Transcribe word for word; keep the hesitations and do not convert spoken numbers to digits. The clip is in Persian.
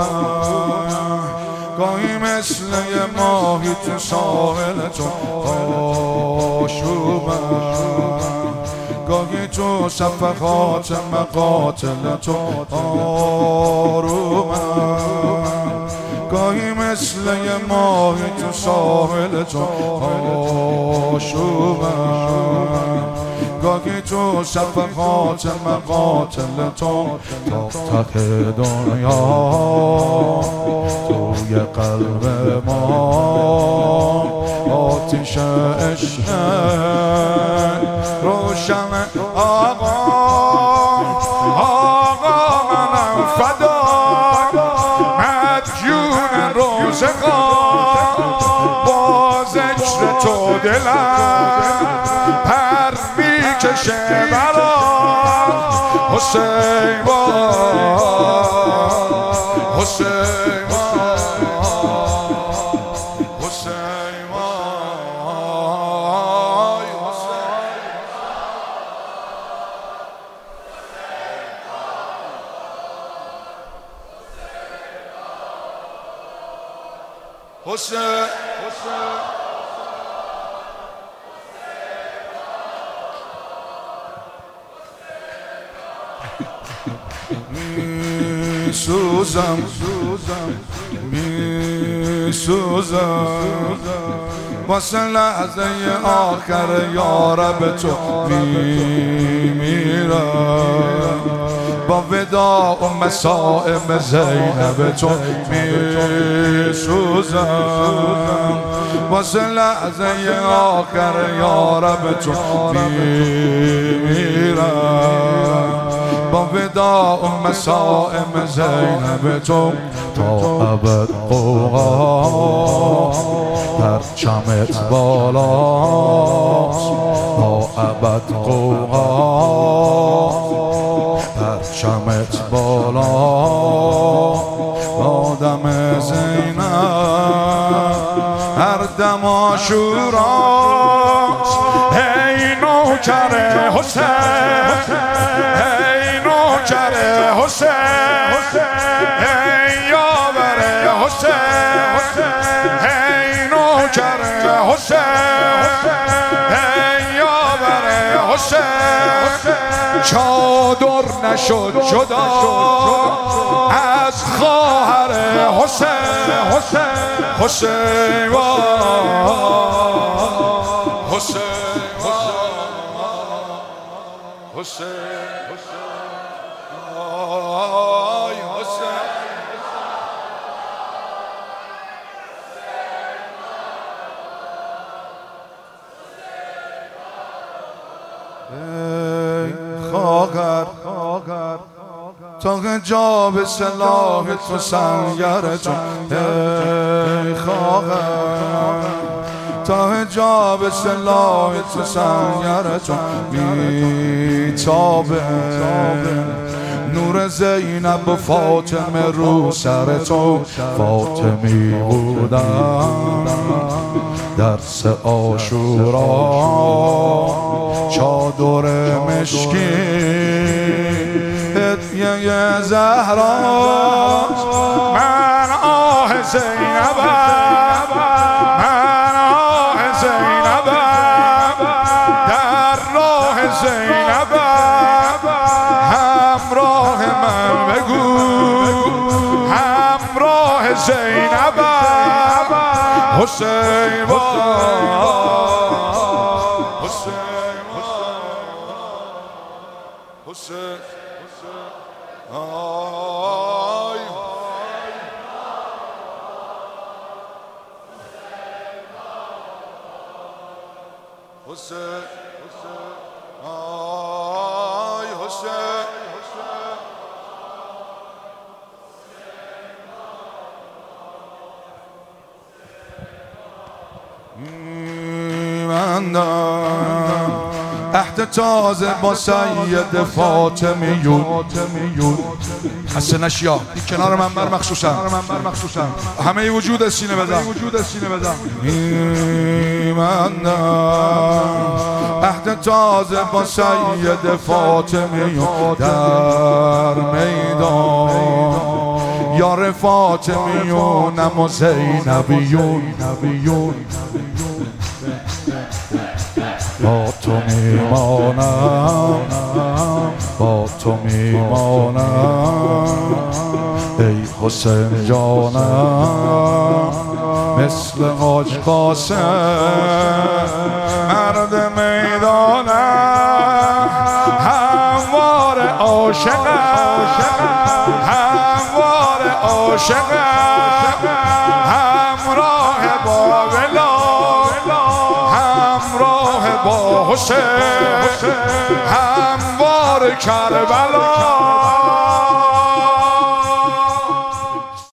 گاهی مثل یه ماهی تو ساحل چون آشوبم، گاهی تو صفحات مقاتل تو آرومم، گاهی مثل یه ماهی تو ساحل چون آشوبم، گاهی تو صفحات مقاتل تو تا ته دنیا توی قلب ما آتش عشق روشن. آقا آقا منم فدا مدیون روزگار، با ذکر تو دلم پر میکشه برا حسین حسین حسین می سوزم می سوزم واسه لحظه آخر یارب تو می میرم، با ودا و مسائم زینب تو می سوزم، واسه لحظه آخر یارب تو می میرم، با ودا و مسائم زینب تو تا ابد قوقا پرچمت بالاست، تا ابد قوقا پرچمت بالا آدم زینب هر دم عاشوراست. ای نوکر حسین ای نوکر حسین ای یاور حسین ای نوکر حسین ای یاور حسین، چادر نشد جدا از خواهر حسین حسین حسین حسین خواهر تا حجاب سلاح تو سنگر جون، ای خواهر تا حجاب سلاح تو سنگر جون میتابه، نور زینب و فاطمه رو سر تو فاطمی بودم، درس عاشورا چادر مشکی هدیه زهراست. من آه زینبم من آه زینبم در راه زینبم همراه من بگو، همراه زینبم حسین حسین آی حسین آی حسین می‌بندم عهد تازه با سید فاطمیون. خسته نشیا کنار منبر مخصوصا همه وجود سینه بزن می‌بندم عهد تازه با سید فاطمیون در میدان، یار فاطمیونم و زینبیون با تو میمانم با تو میمانم ای حسین جانم مثل حاج قاسم مرد میدانم هموار عاشقم هموار عاشقم همراه با ولا همراه با حسین هموار کربلا